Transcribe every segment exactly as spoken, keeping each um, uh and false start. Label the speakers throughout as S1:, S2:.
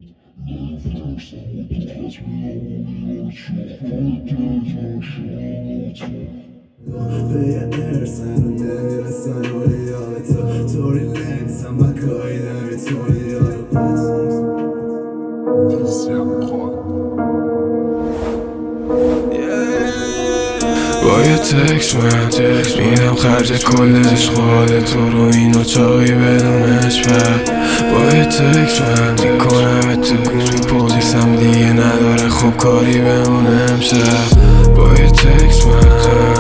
S1: به ارسن و نمیرسن اولیای تو توری لنسم و کاری نمیتونی یارو
S2: با یه تکس من میدم خرج کلش خواهد تو رو اینو چایی بدونش بعد با یه تکس من میکنم تو گوری پولیسم دیگه نداره خوب کاری بمونه امشب با یه تکس من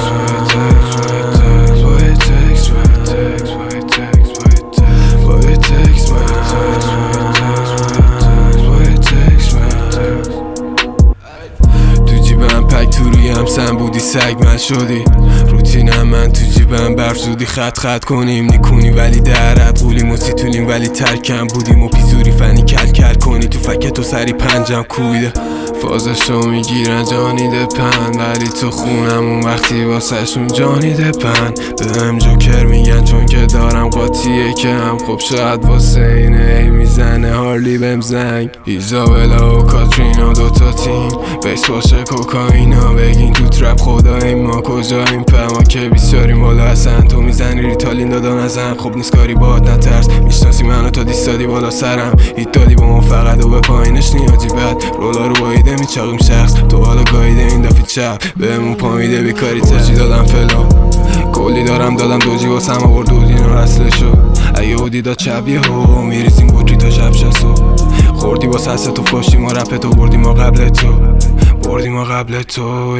S2: سن بودی سگ من شدی روتینم من تو جیبم برف زودی خط خط کنیم نیکونی ولی درد قولیم و سیتولیم ولی ترکم بودیم و پیزوری فنی کل کل کنی تو فکت و سری پنجم کویده فازشو میگیرن جانی دپن ولی تو خونم اون وقتی واسه شون جانی دپن بهم جوکر میگن چون که دارم قاطیه که هم خب شاید واسه اینه ای میزنه هارلی بهم زنگ ایزابلا و کاترینا دوتا تیم بیس باشه کوکائینا بگین تو ترپ خداییم ما کجاییم پما که بیسیاریم بالا هستن تو میزنی ریتالین دادن ازم خب نیست کاری باهات نترس میشناسی منو تا دیستادی بالا سرم هیت دادی با ما فقط و به پایینش نیازی بد رولا رو بایده میچاقیم شخص تو حالا گایده این دفعه چپ بهمون پامیده بیکاری ترچی دادم فلو کلی دارم دادم دوجی واسم آورد دودینو رسلشو اگه اودی دا چبیه هو میریزیم بطری تا شب شسو خوردی با سسه تو پاشتیم و رپ تو بردیم و قبل تو بردیم و قبل تو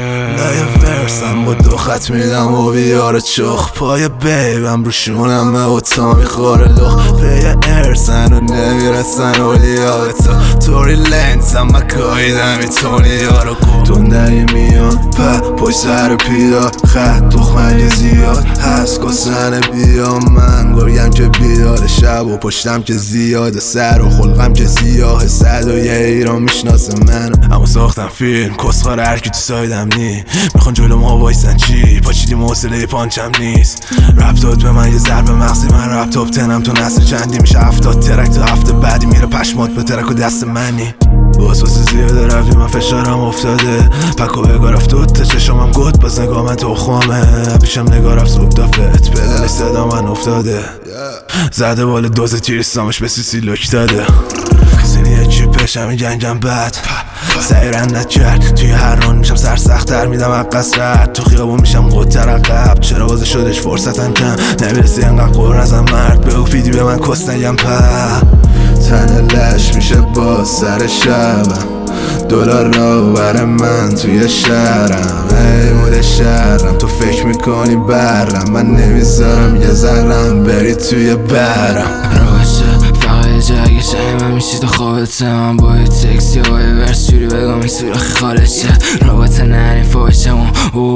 S1: نه یه فرسم با دو خط میدم و بیاره چخ پای بیبم رو شونم و اوتا میخوره لخ به یه ارسن و نمیرسن اولیای تو توری لنسم و کایی نمیتونی یارو گم دوندری میان په پشت سر پیدا خط دخمه زیاد هست کسن بیام من گرگم که بیدار شب و پشتم که زیاده سر و خلقم که سیاه صد و یه ایران میشناسه من اما ساختم فیلم کسخار هرکی تو سایدم نی میخوان جلو ما وایسن چی پاچیدیم حوصله پانچم نیست رپ داد به من یه ضربه مغزی من رپ تاپ تنم تو نسل چندی میشه هفتاد ترک تا هفته بعدی میره پشمات به ترک و دست منی واسه زیاده رفتی من فشارم افتاده پک و بگاه رفت دوتا چشمم گد باز نگاه من تو خوامه پیشم نگاه رفت صبح دافت پدلش صدا من افتاده زده بالا دوز تیرستامش به سیسی لک داده سینی یکی پشم این جنگم بد سیرن نکرد توی هر ران میشم سرسختر میدم عقص رد تو خیابون میشم قدتر عقب چرا بازه شدش فرصتم کم نمیرسی انقدر قرن ازم مرد به او پیدی به من کس نگم په تن لش میشه با سر شبم دلار را بر من توی شهرم ای مود شهرم تو فکر میکنی برم من نمیذارم یه ذرم بری توی برم
S3: راشه فقط جگه شایی من میشی تو خوابت من با یه تکسی و یه ورس جوری بگم این سوراخی خارشه رابطه نرین فاشم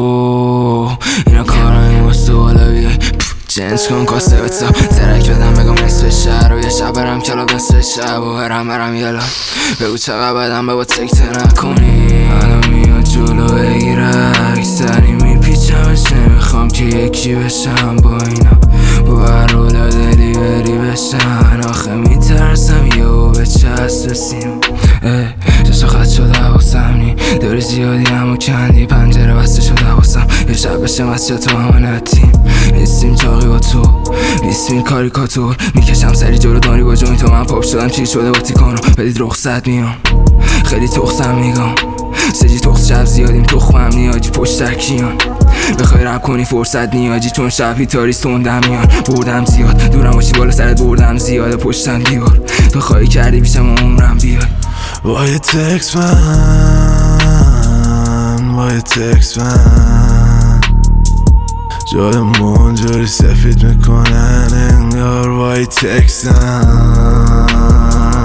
S3: اوه اینا کارایی مستو بالا بیای جنس کن کاسه بتسا ترک بدم بگم نصف شهر و یه شب برم کلاب نصف شب و برم برم یلا بگو چقدر بدم بگو تکته نکنی منو میاد جلو بگیرک سری میپیچمش نمیخوام که یکی بشم با اینا با رولا دلی بری بشن آخه میترسم یهو به چست رسیم چشا خط شده حواسم نی داری زیادی همو کندی پنجره بسته شده حواسم یه شب بشه مسجد تو همانتیم نیستیم چاقی با تو نیستیم کاریکاتور میکشم سری جلو داری با جوین تو من پاپ شدم چی شده با تیکانو بدید رخصت میام خیلی تخصم میگم سجی تخص شب زیادیم تخمم نیاجی پشت ترکیان بخوای رپ کنی فرصت نیاجی چون شبی تاریس توندم میان بردم زیاد دورم باشی بالا سرت بردم زیاده پشتم دیوار بخوای کردی بیشم عمرم بیای
S1: با یه تکس من با یه تکس من جادمون جوری سفید میکنن انگار با یه تکس من